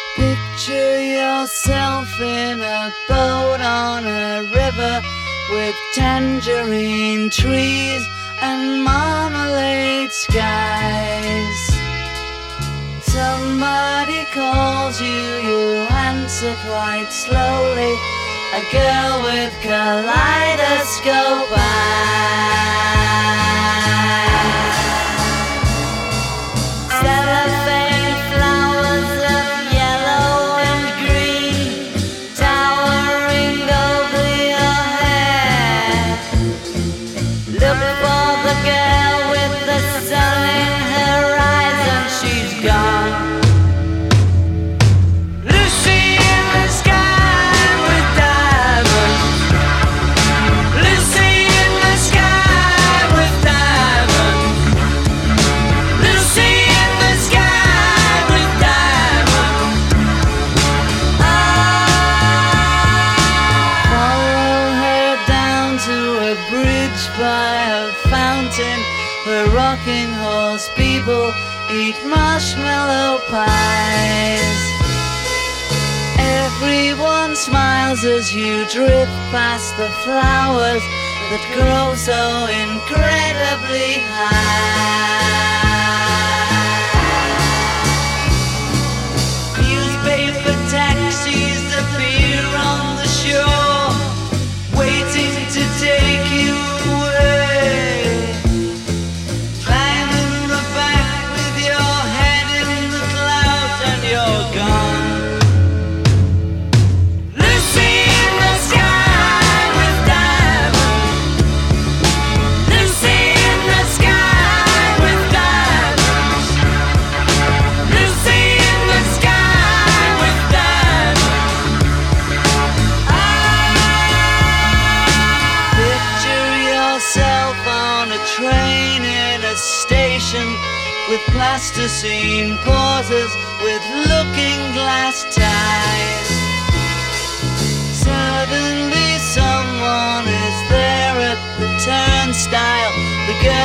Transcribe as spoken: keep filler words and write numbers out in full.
Picture yourself in a boat on a river with tangerine trees and marmalade skies. Somebody calls you, you answer quite slowly. A girl with kaleidoscope eyes. Cellophane flowers of yellow and green towering over your head. Look for the girl with the sun in her eyes and she's gone. Lucy in the sky with diamonds. Lucy in the sky with diamonds. Lucy in the sky with diamonds. Follow her down to a bridge by a fountain where rocking horse people eat marshmallow pies. Everyone smiles as you drift past the flowers that grow so incredibly high. Newspaper taxis appear on the shore, waiting to take you away. Climb in the back with your head in the clouds and you're gone. Lucy in the sky with diamonds. Lucy in the sky with diamonds. Lucy in the sky with diamonds. Picture yourself on a train in a station with plasticine porters with looking glass ties. Suddenly someone is there at the turnstile. The girl